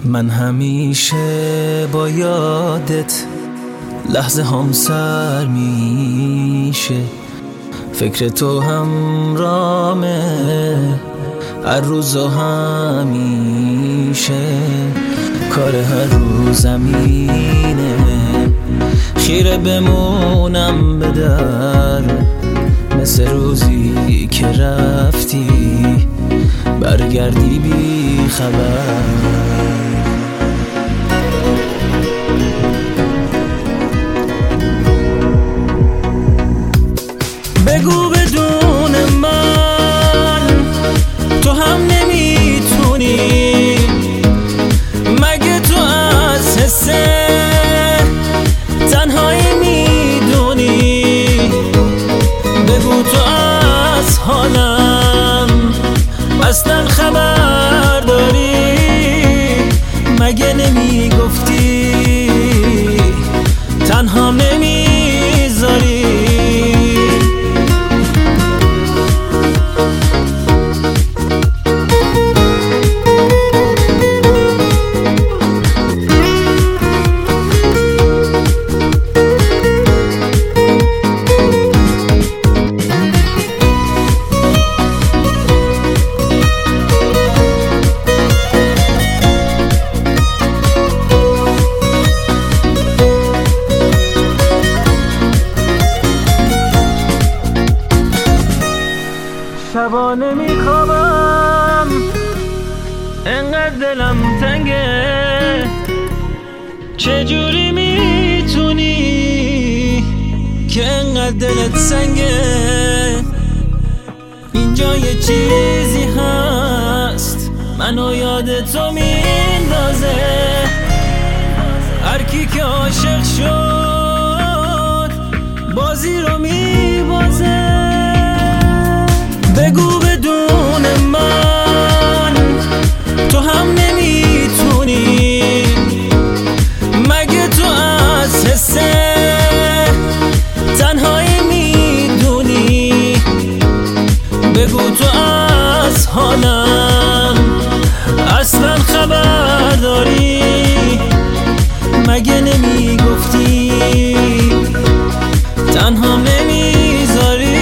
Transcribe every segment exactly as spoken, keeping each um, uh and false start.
من همیشه با یادت لحظه هم سر میشه، فکر تو همرامه هر روز و همیشه، کار هر روزمینه خیره بمونم به در، مثل روزی که رفتی برگردی بی خبر. بگو بدون من تو هم نمیتونی، مگه تو از حس تنهایی میدونی؟ بگو تو از حالم اصلا خبر داری، مگه نمیگفتی تنها نمیذاری؟ شبانه میخوابم انقدر دلم تنگه، چجوری میتونی که انقدر دلت سنگه؟ اینجا یه چیزی هست منو یاد تو میندازه، هر کی که عاشق شد بازی رو میبازه. بگو بدون من تو هم نمیتونی، مگه تو از حس تنهایی میدونی؟ بگو تو از حالم اصلا خبر داری، مگه نمیگفتی تنها نمیذاری؟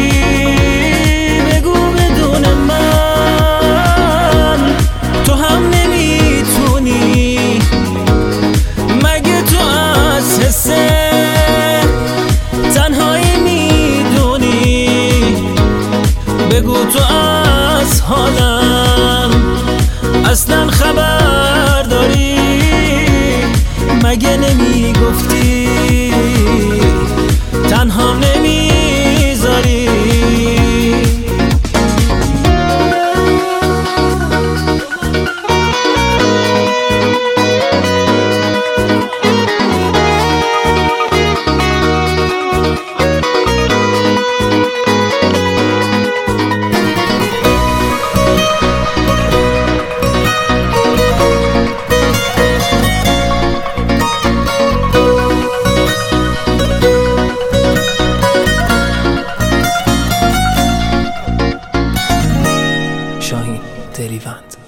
بگو تو از حالم اصلا خبر داری، مگه نمیگفتی تنها نمیذاری؟ شاهین دریوند.